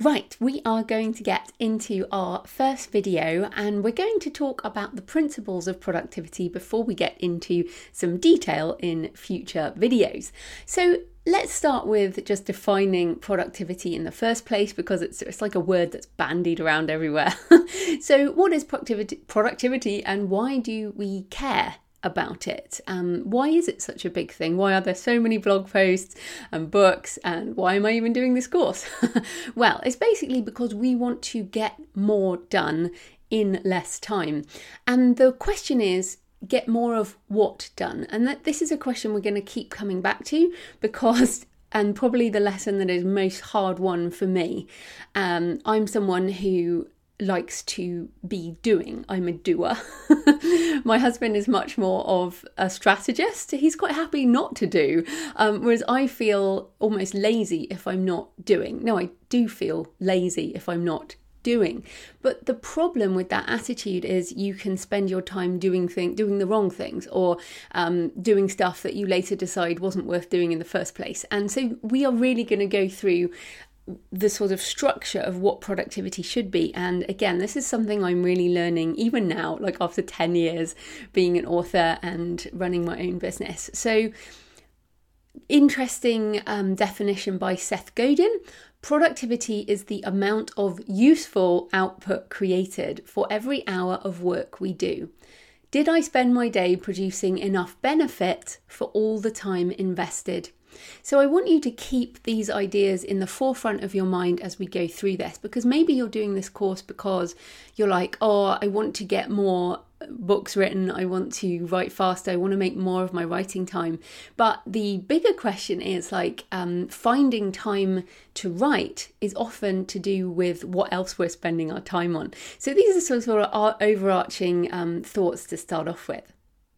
Right, we are going to get into our first video and we're going to talk about the principles of productivity before we get into some detail in future videos. So let's start with just defining productivity in the first place, because it's like a word that's bandied around everywhere. So what is productivity and why do we care about it? Why is it such a big thing? Why are there so many blog posts and books, and why am I even doing this course? Well, it's basically because we want to get more done in less time. And the question is, get more of what done? And this is a question we're going to keep coming back to, because and probably the lesson that is most hard won for me. I'm someone who likes to be doing. I'm a doer. My husband is much more of a strategist. He's quite happy not to do, whereas I feel almost lazy if I'm not doing. No, I do feel lazy if I'm not doing. But the problem with that attitude is you can spend your time doing the wrong things, or doing stuff that you later decide wasn't worth doing in the first place. And so we are really going to go through the sort of structure of what productivity should be. And again, this is something I'm really learning even now, like after 10 years being an author and running my own business. So interesting definition by Seth Godin. Productivity is the amount of useful output created for every hour of work we do. Did I spend my day producing enough benefit for all the time invested? So I want you to keep these ideas in the forefront of your mind as we go through this, because maybe you're doing this course because you're like, oh, I want to get more books written, I want to write faster, I want to make more of my writing time. But the bigger question is finding time to write is often to do with what else we're spending our time on. So these are sort of our overarching thoughts to start off with.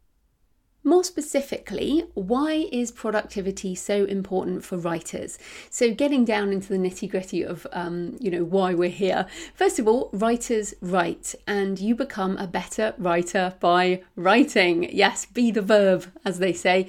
More specifically, why is productivity so important for writers? So getting down into the nitty-gritty of, why we're here. First of all, writers write, and you become a better writer by writing. Yes, be the verb, as they say.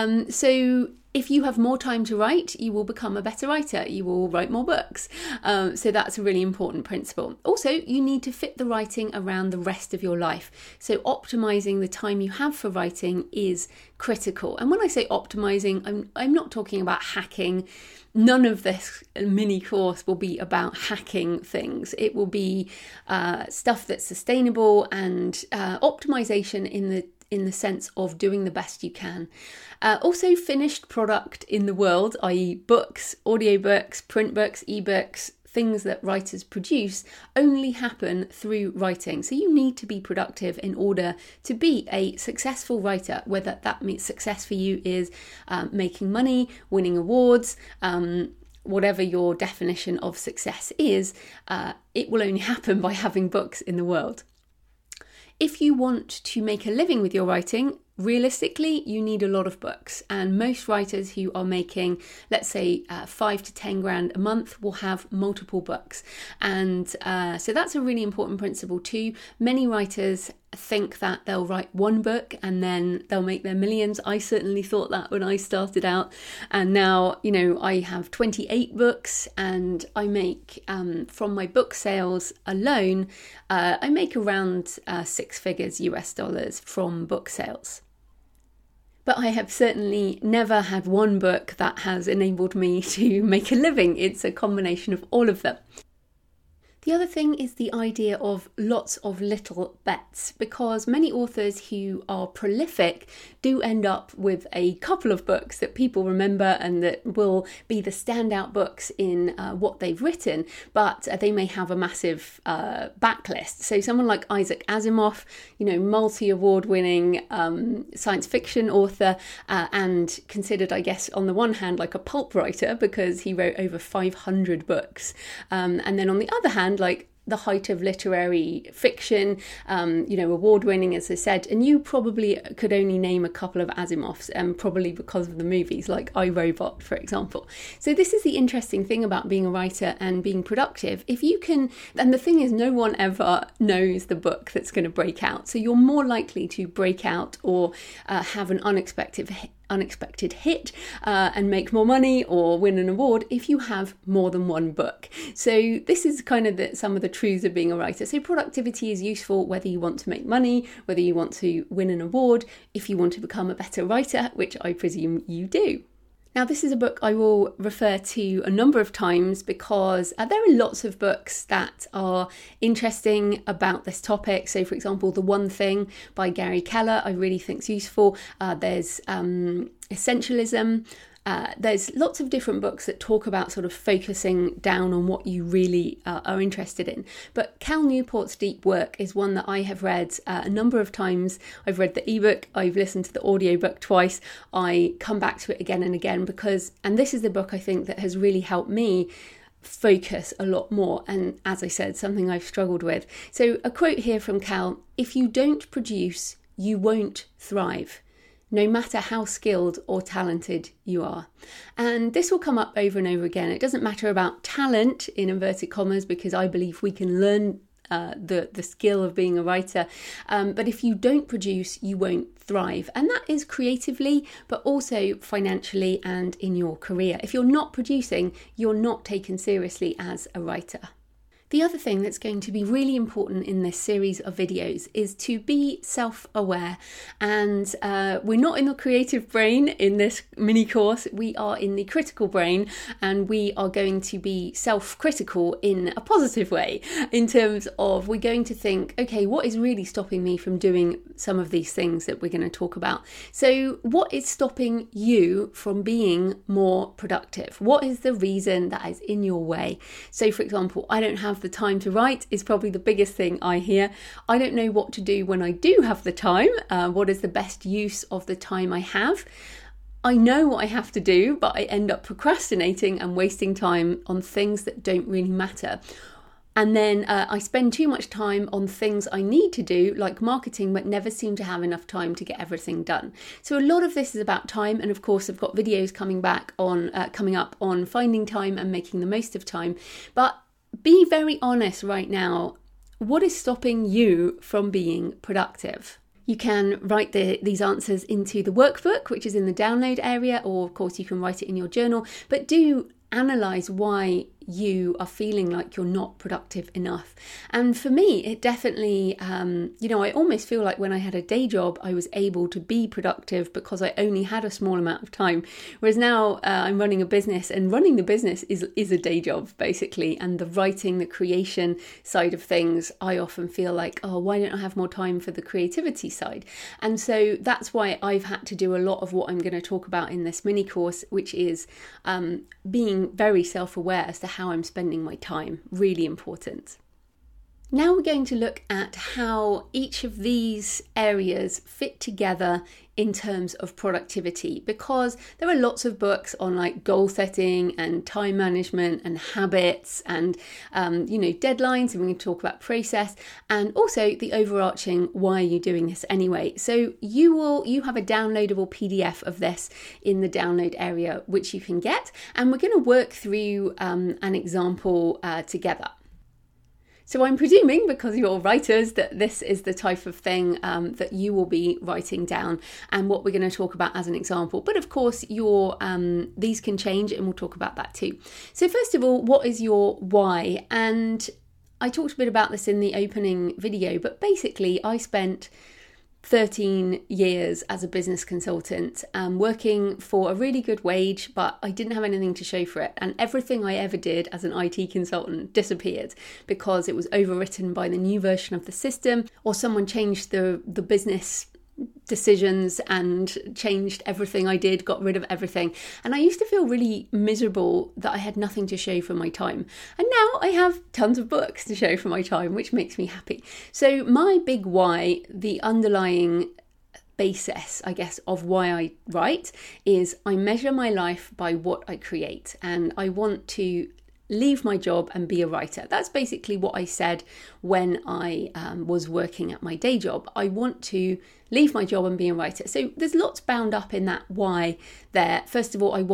So if you have more time to write, you will become a better writer. You will write more books. So that's a really important principle. Also, you need to fit the writing around the rest of your life. So optimizing the time you have for writing is critical. And when I say optimizing, I'm not talking about hacking. None of this mini course will be about hacking things. It will be stuff that's sustainable and optimization in the sense of doing the best you can. Also, finished product in the world, i.e. books, audiobooks, print books, ebooks, things that writers produce only happen through writing. So you need to be productive in order to be a successful writer, whether that means success for you is making money, winning awards, whatever your definition of success is, it will only happen by having books in the world. If you want to make a living with your writing, realistically, you need a lot of books, and most writers who are making, let's say, 5 to 10 grand a month will have multiple books. And so that's a really important principle too. Many writers think that they'll write one book and then they'll make their millions. I certainly thought that when I started out, and now, I have 28 books, and I make, from my book sales alone, I make around 6 figures US dollars from book sales. But I have certainly never had one book that has enabled me to make a living. It's a combination of all of them. The other thing is the idea of lots of little bets, because many authors who are prolific do end up with a couple of books that people remember and that will be the standout books in what they've written, but they may have a massive backlist. So someone like Isaac Asimov, multi-award winning science fiction author, and considered, I guess, on the one hand, like a pulp writer because he wrote over 500 books. And then on the other hand, like the height of literary fiction, award-winning, as I said, and you probably could only name a couple of Asimovs, probably because of the movies, like I, Robot, for example. So this is the interesting thing about being a writer and being productive. If you can, and the thing is, no one ever knows the book that's going to break out, so you're more likely to break out or have an unexpected unexpected hit and make more money or win an award if you have more than one book. So this is kind of some of the truths of being a writer. So productivity is useful whether you want to make money, whether you want to win an award, if you want to become a better writer, which I presume you do. Now, this is a book I will refer to a number of times because there are lots of books that are interesting about this topic. So, for example, The One Thing by Gary Keller, I really think is useful. There's Essentialism. There's lots of different books that talk about sort of focusing down on what you really are interested in. But Cal Newport's Deep Work is one that I have read a number of times. I've read the ebook, I've listened to the audiobook twice. I come back to it again and again and this is the book I think that has really helped me focus a lot more. And as I said, something I've struggled with. So a quote here from Cal: "If you don't produce, you won't thrive, no matter how skilled or talented you are." And this will come up over and over again. It doesn't matter about talent in inverted commas, because I believe we can learn the skill of being a writer. But if you don't produce, you won't thrive. And that is creatively, but also financially and in your career. If you're not producing, you're not taken seriously as a writer. The other thing that's going to be really important in this series of videos is to be self-aware. And we're not in the creative brain in this mini course, we are in the critical brain, and we are going to be self-critical in a positive way, in terms of we're going to think, okay, what is really stopping me from doing some of these things that we're going to talk about? So what is stopping you from being more productive? What is the reason that is in your way? So for example, I don't have the time to write is probably the biggest thing I hear. I don't know what to do when I do have the time. What is the best use of the time I have? I know what I have to do, but I end up procrastinating and wasting time on things that don't really matter. And then I spend too much time on things I need to do, like marketing, but never seem to have enough time to get everything done. So a lot of this is about time. And of course, I've got videos coming up on finding time and making the most of time. But be very honest right now. What is stopping you from being productive? You can write these answers into the workbook, which is in the download area, or of course you can write it in your journal, but do analyze why you are feeling like you're not productive enough. And for me, it definitely, I almost feel like when I had a day job, I was able to be productive because I only had a small amount of time. Whereas now I'm running a business, and running the business is a day job, basically. And the writing, the creation side of things, I often feel like, oh, why don't I have more time for the creativity side? And so that's why I've had to do a lot of what I'm going to talk about in this mini course, which is being very self-aware as to how I'm spending my time. Really important. Now we're going to look at how each of these areas fit together in terms of productivity, because there are lots of books on like goal setting and time management and habits and deadlines, and we're going to talk about process and also the overarching why are you doing this anyway. So you have a downloadable PDF of this in the download area which you can get, and we're going to work through an example together. So I'm presuming, because you're writers, that this is the type of thing that you will be writing down and what we're going to talk about as an example. But of course, these can change, and we'll talk about that too. So first of all, what is your why? And I talked a bit about this in the opening video, but basically I spent 13 years as a business consultant, working for a really good wage, but I didn't have anything to show for it. And everything I ever did as an IT consultant disappeared because it was overwritten by the new version of the system, or someone changed the business decisions and changed everything I did, got rid of everything. And I used to feel really miserable that I had nothing to show for my time. And now I have tons of books to show for my time, which makes me happy. So my big why, the underlying basis, I guess, of why I write is I measure my life by what I create, and I want to leave my job and be a writer. That's basically what I said when I was working at my day job. I want to leave my job and be a writer. So there's lots bound up in that why there. First of all, I want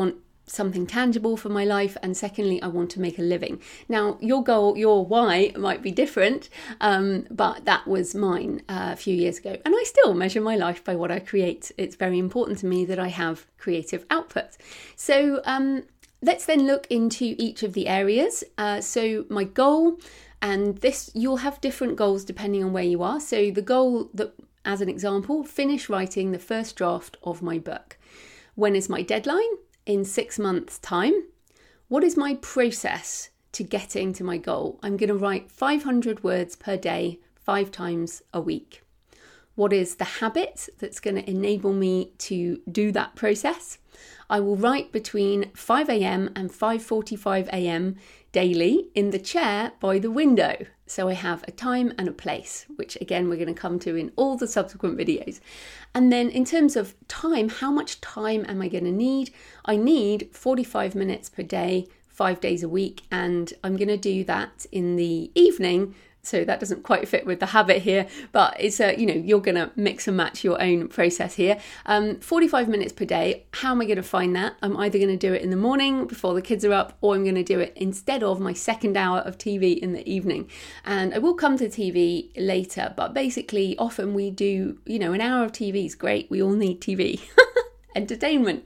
something tangible for my life, and secondly, I want to make a living. Now, your goal, your why might be different, but that was mine a few years ago, and I still measure my life by what I create. It's very important to me that I have creative output. So let's then look into each of the areas. So my goal, and this, you'll have different goals depending on where you are. So the goal that, as an example, finish writing the first draft of my book. When is my deadline? In 6 months' time. What is my process to getting to my goal? I'm going to write 500 words per day, 5 times a week. What is the habit that's going to enable me to do that process? I will write between 5 a.m. and 5:45 a.m. daily in the chair by the window. So I have a time and a place, which again, we're going to come to in all the subsequent videos. And then in terms of time, how much time am I going to need? I need 45 minutes per day, 5 days a week. And I'm going to do that in the evening. So that doesn't quite fit with the habit here, but it's you're going to mix and match your own process here. 45 minutes per day. How am I going to find that? I'm either going to do it in the morning before the kids are up, or I'm going to do it instead of my second hour of TV in the evening. And I will come to TV later, but basically often we do, an hour of TV is great. We all need TV. Entertainment.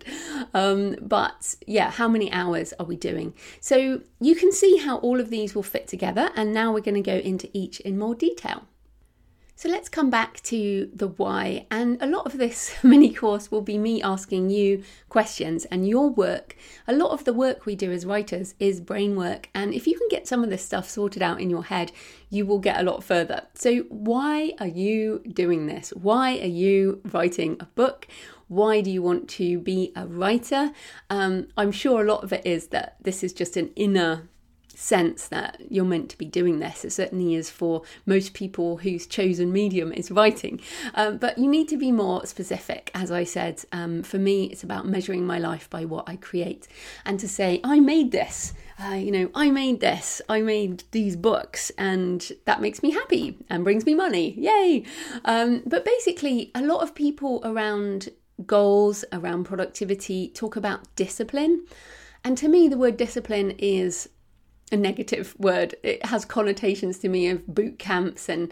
But yeah, how many hours are we doing? So you can see how all of these will fit together. And now we're going to go into each in more detail. So let's come back to the why. And a lot of this mini course will be me asking you questions, and your work. A lot of the work we do as writers is brain work. And if you can get some of this stuff sorted out in your head, you will get a lot further. So why are you doing this? Why are you writing a book? Why do you want to be a writer? I'm sure a lot of it is that this is just an inner sense that you're meant to be doing this. It certainly is for most people whose chosen medium is writing. But you need to be more specific. As I said, for me, it's about measuring my life by what I create. And to say, I made this, I made this, I made these books, and that makes me happy and brings me money. Yay! But basically, a lot of people around goals, around productivity, talk about discipline. And to me, the word discipline is a negative word. It has connotations to me of boot camps and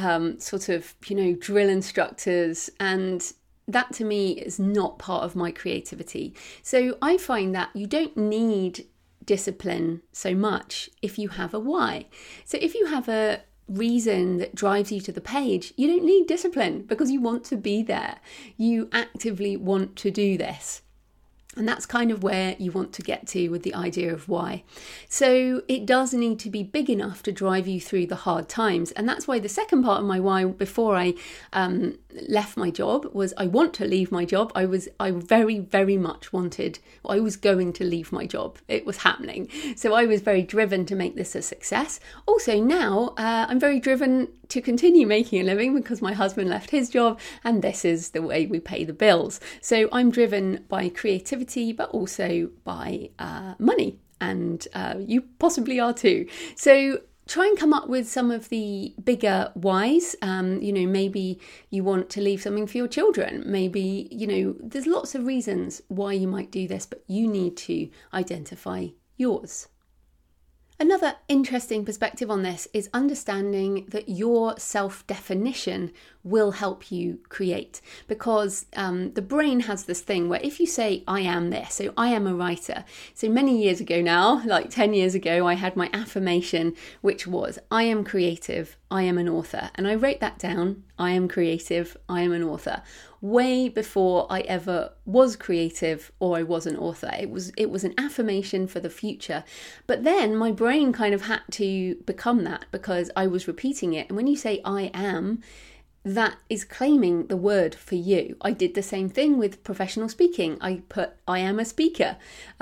drill instructors. And that to me is not part of my creativity. So I find that you don't need discipline so much if you have a why. So if you have a reason that drives you to the page, you don't need discipline because you want to be there. You actively want to do this. And that's kind of where you want to get to with the idea of why. So it does need to be big enough to drive you through the hard times. And that's why the second part of my why before I left my job was I want to leave my job. I very, very much I was going to leave my job. It was happening. So I was very driven to make this a success. Also now I'm very driven to continue making a living because my husband left his job and this is the way we pay the bills. So I'm driven by creativity, but also by money, and you possibly are too. So try and come up with some of the bigger whys. Maybe you want to leave something for your children. Maybe, there's lots of reasons why you might do this, but you need to identify yours. Another interesting perspective on this is understanding that your self-definition will help you create, because the brain has this thing where if you say, I am this, so I am a writer. So many years ago now, like 10 years ago, I had my affirmation, which was, I am creative, I am an author. And I wrote that down, I am creative, I am an author, way before I ever was creative or I was an author. It was an affirmation for the future. But then my brain kind of had to become that because I was repeating it. And when you say I am, that is claiming the word for you. I did the same thing with professional speaking. I put, I am a speaker,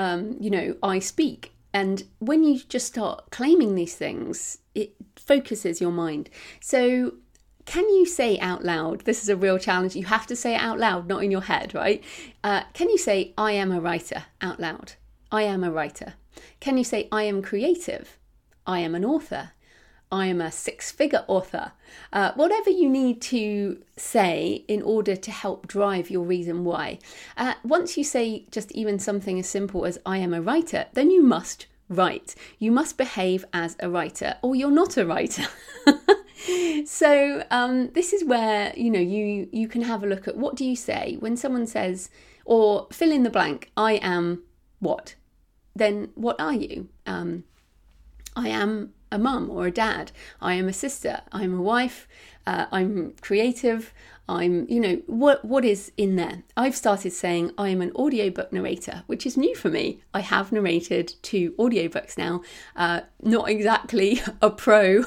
I speak. And when you just start claiming these things, it focuses your mind. So can you say out loud, this is a real challenge, you have to say it out loud, not in your head, right? Can you say, I am a writer out loud? I am a writer. Can you say, I am creative? I am an author. I am a 6-figure author. Whatever you need to say in order to help drive your reason why. Once you say just even something as simple as I am a writer, then you must write. You must behave as a writer, or you're not a writer. So this is where, you can have a look at what do you say when someone says, or fill in the blank, I am what? Then what are you? I am a mum or a dad. I am a sister. I'm a wife. I'm creative. I'm, what is in there? I've started saying I am an audiobook narrator, which is new for me. I have narrated 2 audiobooks now. Not exactly a pro,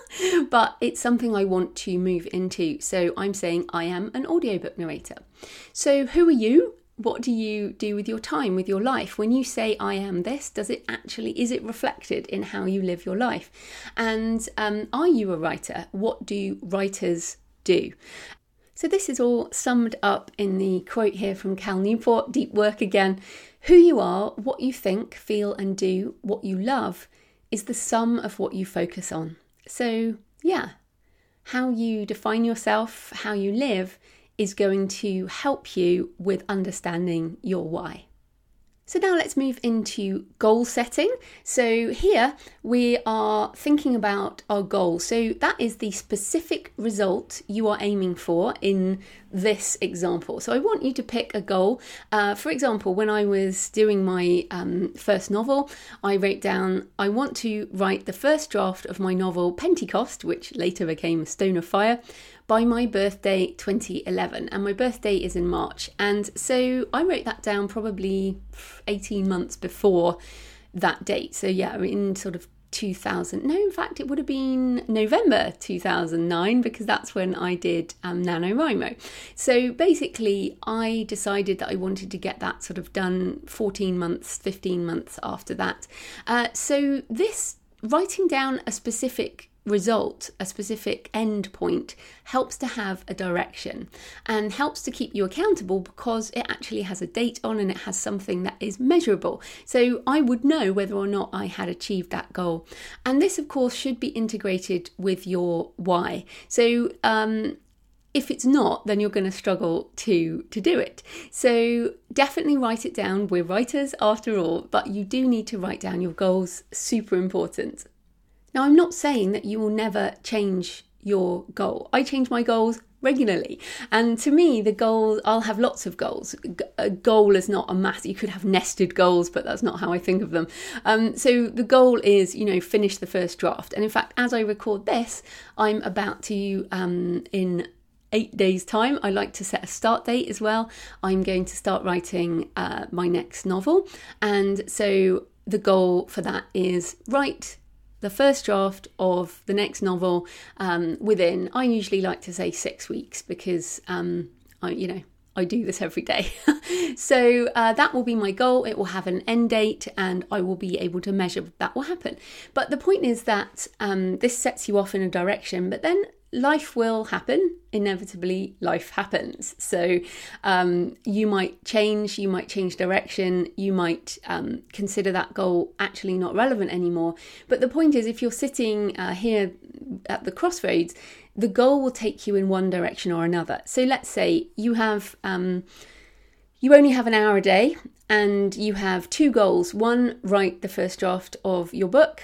but it's something I want to move into. So I'm saying I am an audiobook narrator. So who are you? What do you do with your time, with your life? When you say I am this, is it reflected in how you live your life? And are you a writer? What do writers do? So this is all summed up in the quote here from Cal Newport, Deep Work again. Who you are, what you think, feel and do, what you love, is the sum of what you focus on. So yeah, how you define yourself, how you live, is going to help you with understanding your why. So now let's move into goal setting. So here we are thinking about our goal. So that is the specific result you are aiming for in this example. So I want you to pick a goal. For example, when I was doing my first novel, I wrote down, I want to write the first draft of my novel Pentecost, which later became Stone of Fire, by my birthday 2011, and my birthday is in March. And so I wrote that down probably 18 months before that date. So yeah, in sort of 2000, no, in fact it would have been November 2009, because that's when I did NaNoWriMo. So basically I decided that I wanted to get that sort of done 14 months, 15 months after that. So this writing down a specific result, a specific end point, helps to have a direction and helps to keep you accountable, because it actually has a date on and it has something that is measurable. So I would know whether or not I had achieved that goal. And this, of course, should be integrated with your why. So if it's not, then you're going to struggle to do it. So definitely write it down. We're writers after all, but you do need to write down your goals. Super important. Now, I'm not saying that you will never change your goal. I change my goals regularly. And to me, the goal, I'll have lots of goals. A goal is not a mass. You could have nested goals, but that's not how I think of them. So the goal is, finish the first draft. And in fact, as I record this, I'm about to, in 8 days' time, I like to set a start date as well. I'm going to start writing my next novel. And so the goal for that is write the first draft of the next novel within, I usually like to say 6 weeks, because I do this every day. So that will be my goal. It will have an end date and I will be able to measure that will happen. But the point is that this sets you off in a direction, but then life will happen. Inevitably, life happens. So you might change direction, you might consider that goal actually not relevant anymore. But the point is, if you're sitting here at the crossroads, the goal will take you in one direction or another. So let's say you have you only have an hour a day and you have 2 goals. One, write the first draft of your book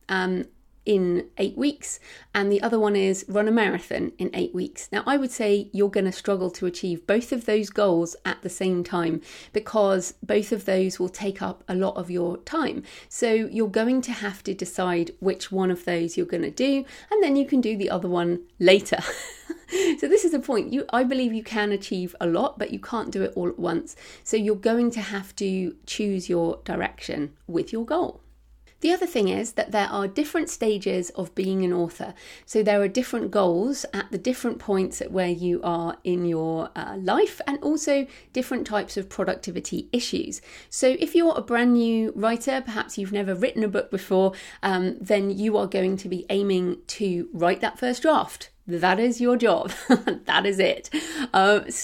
in 8 weeks, and the other one is run a marathon in 8 weeks. Now, I would say you're going to struggle to achieve both of those goals at the same time, because both of those will take up a lot of your time. So you're going to have to decide which one of those you're going to do, and then you can do the other one later. So this is the point. I believe you can achieve a lot, but you can't do it all at once. So you're going to have to choose your direction with your goal. The other thing is that there are different stages of being an author. So there are different goals at the different points at where you are in your life, and also different types of productivity issues. So if you're a brand new writer, perhaps you've never written a book before, then you are going to be aiming to write that first draft. That is your job. That is it.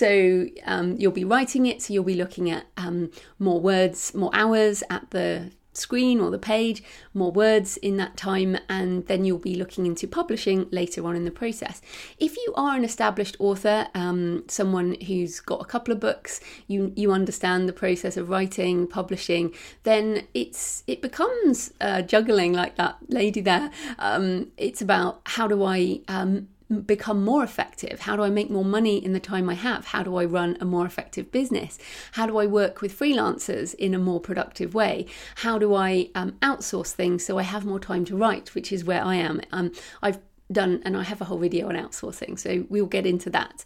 So you'll be writing it. So you'll be looking at more words, more hours at the screen or the page, more words in that time, and then you'll be looking into publishing later on in the process. If you are an established author, someone who's got a couple of books, you understand the process of writing, publishing, then it becomes juggling like that lady there. It's about, how do I become more effective? How do I make more money in the time I have? How do I run a more effective business? How do I work with freelancers in a more productive way? How do I outsource things so I have more time to write, which is where I am. I've done, and I have a whole video on outsourcing, so we'll get into that.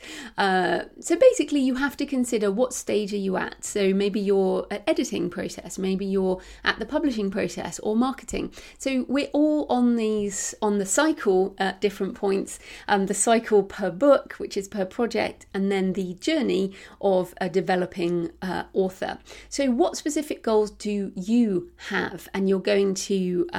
So basically you have to consider, what stage are you at? So maybe you're at editing process, maybe you're at the publishing process or marketing. So we're all on the cycle at different points, the cycle per book, which is per project, and then the journey of a developing author. So what specific goals do you have? And you're going to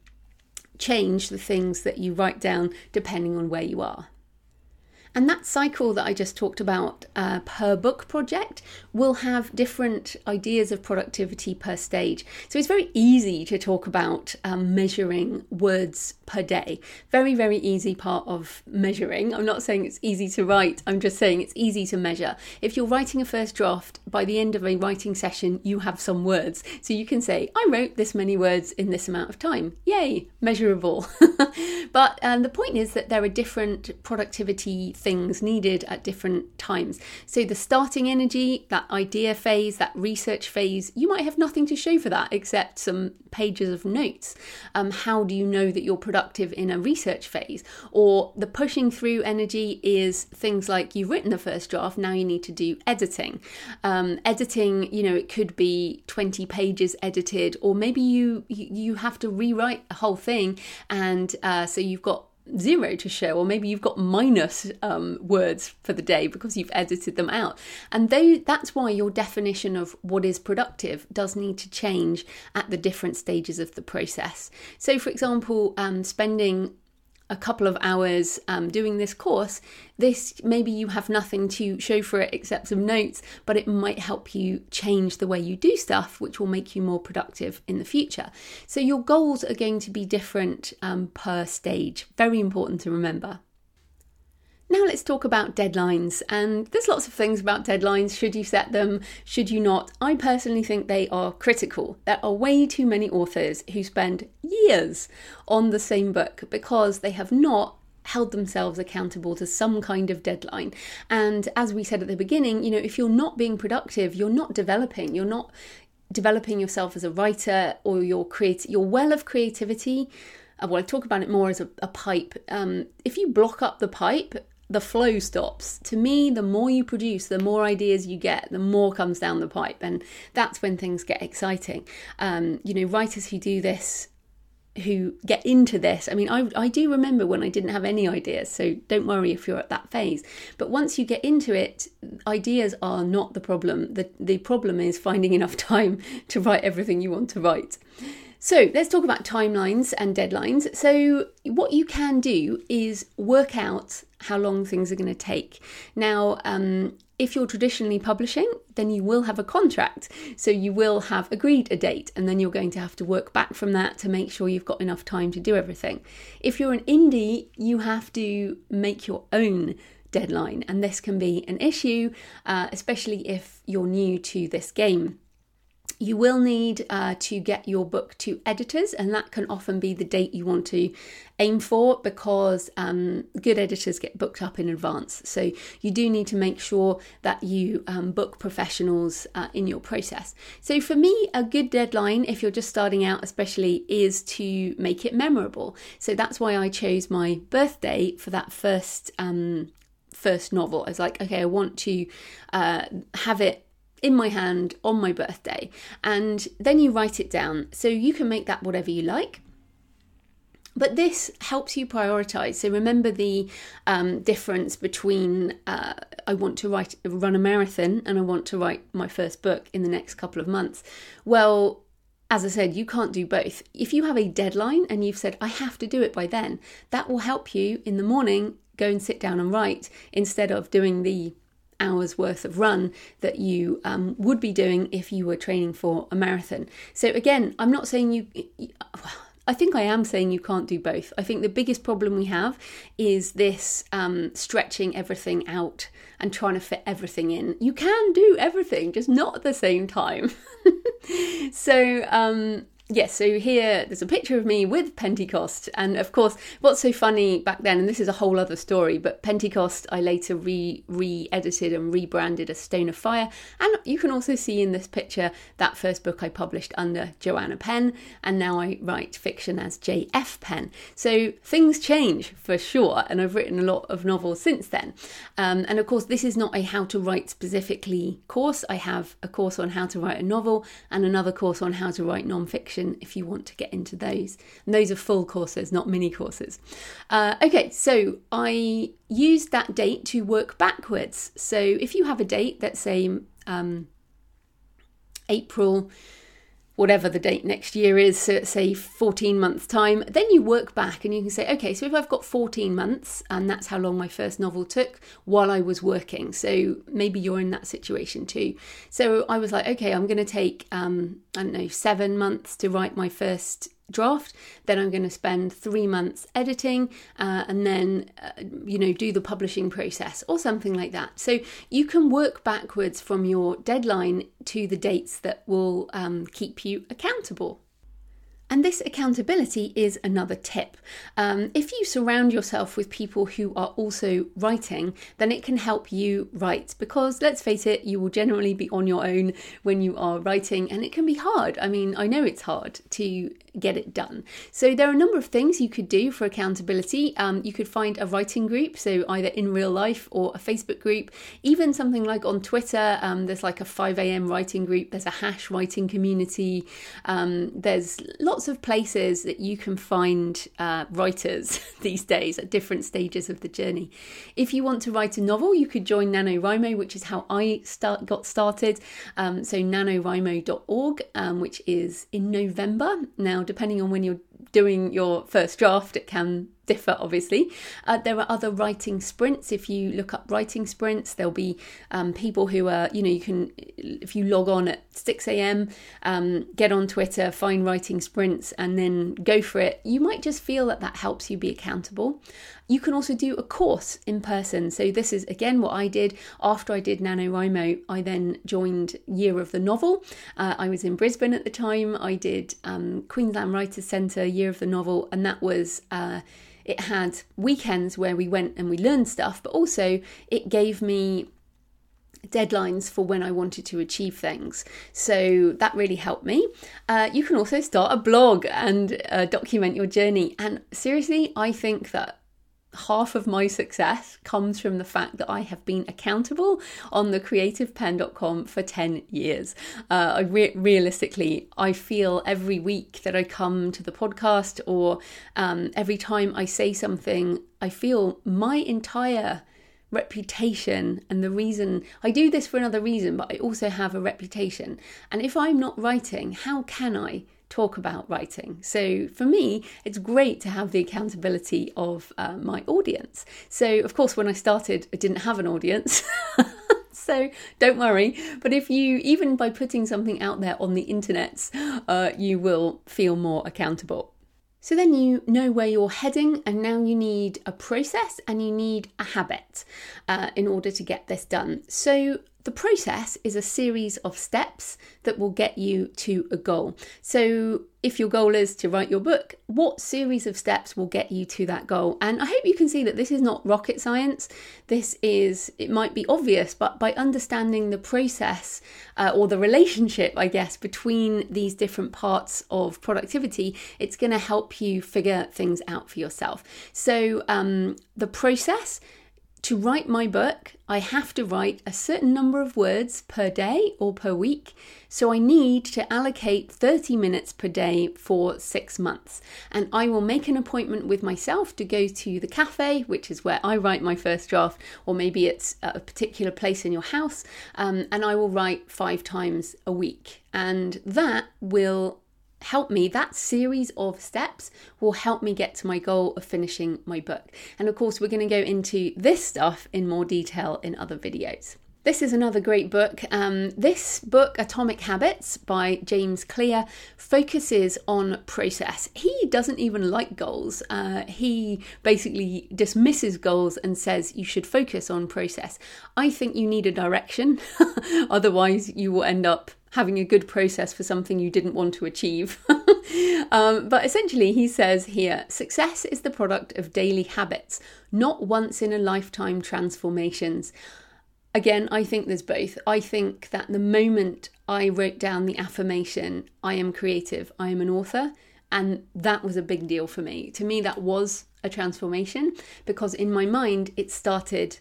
change the things that you write down depending on where you are. And that cycle that I just talked about per book project will have different ideas of productivity per stage. So it's very easy to talk about measuring words per day. Very, very easy part of measuring. I'm not saying it's easy to write, I'm just saying it's easy to measure. If you're writing a first draft, by the end of a writing session, you have some words. So you can say, I wrote this many words in this amount of time. Yay, measurable. But the point is that there are different productivity things needed at different times. So the starting energy, that idea phase, that research phase, you might have nothing to show for that except some pages of notes. How do you know that you're productive in a research phase? Or the pushing through energy is things like, you've written the first draft, now you need to do editing. Editing, it could be 20 pages edited, or maybe you have to rewrite a whole thing, and so you've got 0 to show, or maybe you've got minus words for the day because you've edited them out. And that's why your definition of what is productive does need to change at the different stages of the process. So for example, spending a couple of hours doing this course, maybe you have nothing to show for it except some notes, but it might help you change the way you do stuff, which will make you more productive in the future. So your goals are going to be different per stage. Very important to remember. Now let's talk about deadlines, and there's lots of things about deadlines. Should you set them? Should you not? I personally think they are critical. There are way too many authors who spend years on the same book because they have not held themselves accountable to some kind of deadline. And as we said at the beginning, if you're not being productive, you're not developing yourself as a writer, or your well of creativity. Well, I talk about it more as a pipe. If you block up the pipe, the flow stops. To me, the more you produce, the more ideas you get, the more comes down the pipe, and that's when things get exciting. Writers who do this, who get into this, I do remember when I didn't have any ideas, so don't worry if you're at that phase. But once you get into it, ideas are not the problem. The problem is finding enough time to write everything you want to write. So let's talk about timelines and deadlines. So what you can do is work out how long things are going to take. Now, if you're traditionally publishing, then you will have a contract. So you will have agreed a date, and then you're going to have to work back from that to make sure you've got enough time to do everything. If you're an indie, you have to make your own deadline, and this can be an issue, especially if you're new to this game. You will need to get your book to editors, and that can often be the date you want to aim for, because good editors get booked up in advance. So you do need to make sure that you book professionals in your process. So for me, a good deadline, if you're just starting out especially, is to make it memorable. So that's why I chose my birthday for that first novel. I was like, okay, I want to have it in my hand on my birthday, and then you write it down. So you can make that whatever you like, but this helps you prioritize. So remember the difference between I want to run a marathon and I want to write my first book in the next couple of months. Well, as I said, you can't do both. If you have a deadline and you've said, I have to do it by then, that will help you in the morning go and sit down and write, instead of doing the hours worth of run that you would be doing if you were training for a marathon. So again, I'm not saying I think I am saying you can't do both. I think the biggest problem we have is this stretching everything out and trying to fit everything in. You can do everything, just not at the same time. So here there's a picture of me with Pentecost. And of course, what's so funny back then, and this is a whole other story, but Pentecost I later re-edited and rebranded as Stone of Fire. And you can also see in this picture that first book I published under Joanna Penn, and now I write fiction as JF Penn. So things change for sure, and I've written a lot of novels since then. And of course, this is not a how to write specifically course. I have a course on how to write a novel and another course on how to write non-fiction if you want to get into those. And those are full courses, not mini courses. Okay, so I used that date to work backwards. So if you have a date, let's say April, whatever the date next year is, so say 14 months time, then you work back and you can say, okay, so if I've got 14 months, and that's how long my first novel took while I was working. So maybe you're in that situation too. So I was like, okay, I'm going to take, 7 months to write my first draft, then I'm going to spend 3 months editing and then do the publishing process or something like that. So you can work backwards from your deadline to the dates that will keep you accountable. And this accountability is another tip. If you surround yourself with people who are also writing, then it can help you write, because let's face it, you will generally be on your own when you are writing, and it can be hard. I mean, I know it's hard to get it done. So there are a number of things you could do for accountability. You could find a writing group, so either in real life or a Facebook group, even something like on Twitter. There's like a 5 a.m. writing group, there's a hash writing community, there's lots of places that you can find writers these days at different stages of the journey. If you want to write a novel, you could join NaNoWriMo, which is how I got started. So nanowrimo.org, which is in November. Now, depending on when you're doing your first draft, it can differ, obviously. There are other writing sprints. If you look up writing sprints, there'll be people who are, you can, if you log on at 6 a.m, get on Twitter, find writing sprints, and then go for it. You might just feel that helps you be accountable. You can also do a course in person. So this is, again, what I did. After I did NaNoWriMo, I then joined Year of the Novel. I was in Brisbane at the time. I did Queensland Writers' Centre, Year of the Novel, and that was... it had weekends where we went and we learned stuff, but also it gave me deadlines for when I wanted to achieve things. So that really helped me. You can also start a blog and document your journey. And seriously, I think that half of my success comes from the fact that I have been accountable on thecreativepenn.com for 10 years. Realistically, I feel every week that I come to the podcast or every time I say something, I feel my entire reputation, and the reason I do this for another reason, but I also have a reputation. And if I'm not writing, how can I talk about writing? So for me, it's great to have the accountability of my audience. So of course, when I started, I didn't have an audience. So don't worry. But if you, even by putting something out there on the internet, you will feel more accountable. So then you know where you're heading, and now you need a process and you need a habit in order to get this done. So the process is a series of steps that will get you to a goal. So if your goal is to write your book, what series of steps will get you to that goal? And I hope you can see that this is not rocket science. It might be obvious, but by understanding the process or the relationship, I guess, between these different parts of productivity, it's going to help you figure things out for yourself. So the process: to write my book, I have to write a certain number of words per day or per week. So I need to allocate 30 minutes per day for 6 months. And I will make an appointment with myself to go to the cafe, which is where I write my first draft, or maybe it's a particular place in your house. And I will write 5 times a week. And that will help me, that series of steps will help me get to my goal of finishing my book. And of course, we're going to go into this stuff in more detail in other videos. This is another great book. This book, Atomic Habits by James Clear, focuses on process. He doesn't even like goals. He basically dismisses goals and says you should focus on process. I think you need a direction, otherwise you will end up having a good process for something you didn't want to achieve. But essentially he says here, success is the product of daily habits, not once in a lifetime transformations. Again, I think there's both. I think that the moment I wrote down the affirmation, I am creative, I am an author, and that was a big deal for me. To me, that was a transformation, because in my mind, it started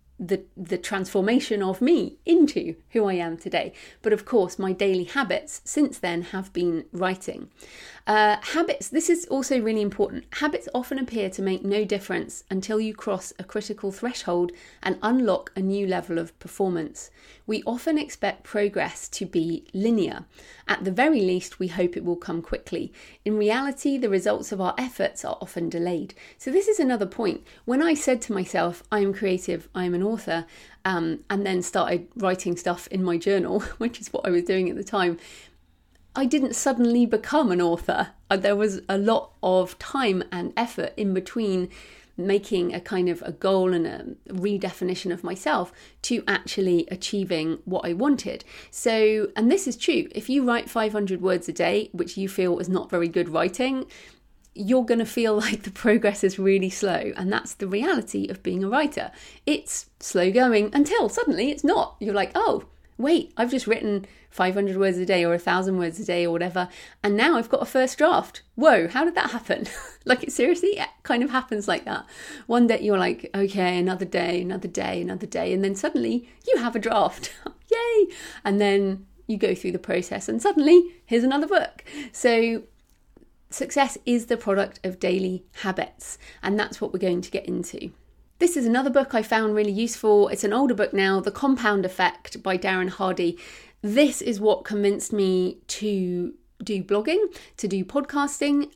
the transformation of me into who I am today. But of course, my daily habits since then have been writing. Habits, this is also really important. Habits often appear to make no difference until you cross a critical threshold and unlock a new level of performance. We often expect progress to be linear. At the very least, we hope it will come quickly. In reality, the results of our efforts are often delayed. So this is another point. When I said to myself, I am creative, I am an author, and then started writing stuff in my journal, which is what I was doing at the time, I didn't suddenly become an author. There was a lot of time and effort in between making a kind of a goal and a redefinition of myself to actually achieving what I wanted. So, and this is true, if you write 500 words a day, which you feel is not very good writing, you're going to feel like the progress is really slow. And that's the reality of being a writer. It's slow going until suddenly it's not. You're like, oh, wait, I've just written 500 words a day or 1,000 words a day or whatever, and now I've got a first draft. Whoa, how did that happen? Like, seriously, it kind of happens like that. One day you're like, okay, another day, and then suddenly you have a draft. Yay! And then you go through the process and suddenly here's another book. So success is the product of daily habits, and that's what we're going to get into. This is another book I found really useful. It's an older book now, The Compound Effect by Darren Hardy. This is what convinced me to do blogging, to do podcasting,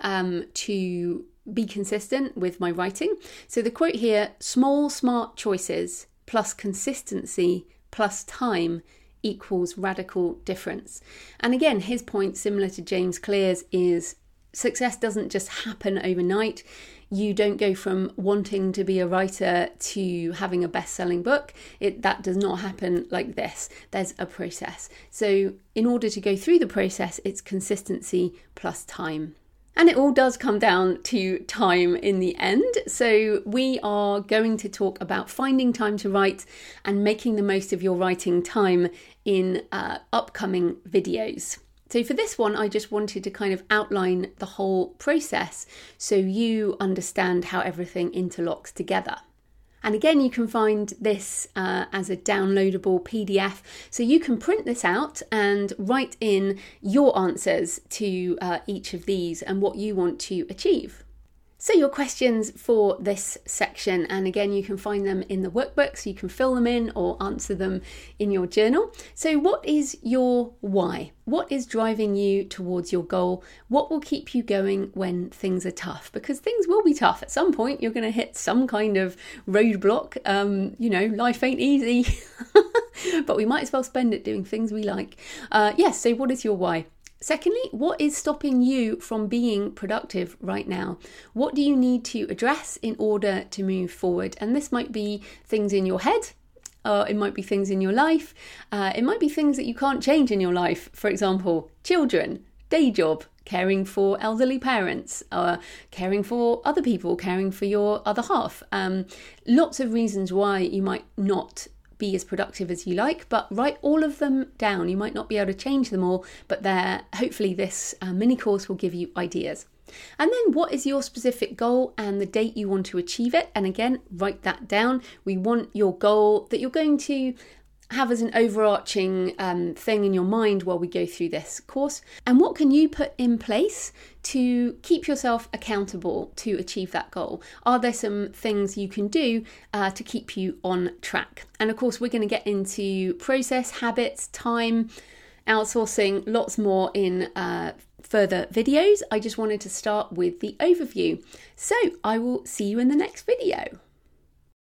to be consistent with my writing. So the quote here, small smart choices plus consistency plus time equals radical difference. And again, his point, similar to James Clear's, is success doesn't just happen overnight. You don't go from wanting to be a writer to having a best-selling book. That does not happen like this. There's a process. So in order to go through the process, it's consistency plus time. And it all does come down to time in the end. So we are going to talk about finding time to write and making the most of your writing time in upcoming videos. So for this one, I just wanted to kind of outline the whole process so you understand how everything interlocks together. And again, you can find this as a downloadable PDF. So you can print this out and write in your answers to each of these and what you want to achieve. So your questions for this section, and again, you can find them in the workbook, so you can fill them in or answer them in your journal. So what is your why? What is driving you towards your goal? What will keep you going when things are tough? Because things will be tough. At some point, you're going to hit some kind of roadblock. Life ain't easy, but we might as well spend it doing things we like. So what is your why? Secondly, what is stopping you from being productive right now? What do you need to address in order to move forward? And this might be things in your head, it might be things in your life, it might be things that you can't change in your life. For example, children, day job, caring for elderly parents, caring for other people, caring for your other half. Lots of reasons why you might not be as productive as you like, but write all of them down. You might not be able to change them all, but hopefully this mini course will give you ideas. And then what is your specific goal and the date you want to achieve it? And again, write that down. We want your goal that you're going to have as an overarching thing in your mind while we go through this course. And what can you put in place to keep yourself accountable to achieve that goal? Are there some things you can do to keep you on track? And of course, we're going to get into process, habits, time, outsourcing, lots more in further videos. I just wanted to start with the overview. So I will see you in the next video.